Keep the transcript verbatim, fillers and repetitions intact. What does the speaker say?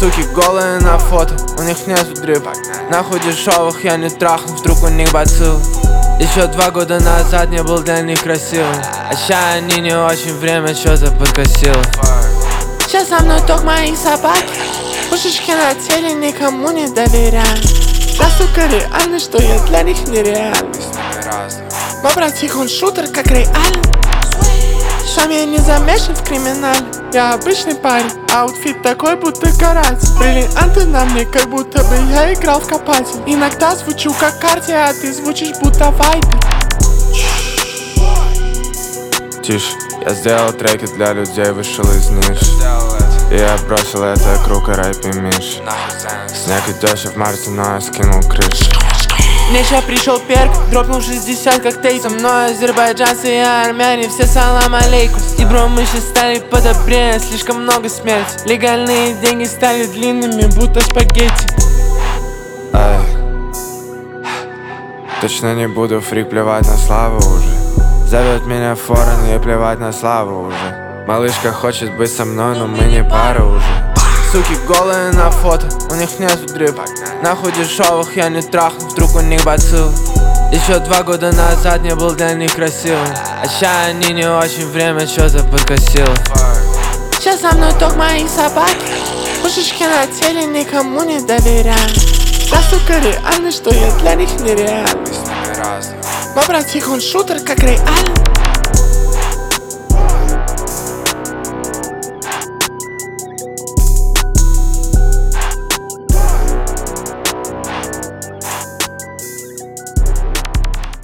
Суки голые на фото, у них нету дрипа. Нахуй дешевых я не трахну, вдруг у них бацилл. Еще два года назад не был для них красивым, а ща они не очень, время что-то подкосило. Сейчас со мной только мои собаки, пушечки на теле, никому не доверяю. Настолько реально, что я для них нереально. Мой братик, он шутер, как реально. Сам я не замешан в криминале. Я обычный парень, аутфит такой, будто каратель. Бриллианты на мне, как будто бы я играл в копатель. Иногда звучу как карте, а ты звучишь будто вайпер. Тише, я сделал треки для людей, вышел из ниши. И я бросил это круг и рэп и миш. Снег идешь в марте, но я скинул крышу. Мне ща пришел перк, дропнул шестьдесят коктейлей. Со мной азербайджанцы и армяне, все салам алейкум. И бро, мы щас стали подобрее, слишком много смерти. Легальные деньги стали длинными, будто спагетти. Эй, точно не буду фрик, плевать на славу уже. Зовет меня в форен, ей плевать на славу уже. Малышка хочет быть со мной, но мы не пара уже. Суки голые на фото, у них нету дрипа. Нахуй дешевых я не трахну, вдруг у них бацилл. Еще два года назад не был для них красивым, а ща они не очень, время что-то подкосило. Сейчас со мной только мои собаки, пушечки на теле, никому не доверяю. Настолько реально, что я для них нереально. Мой братик, он шутер, как реально.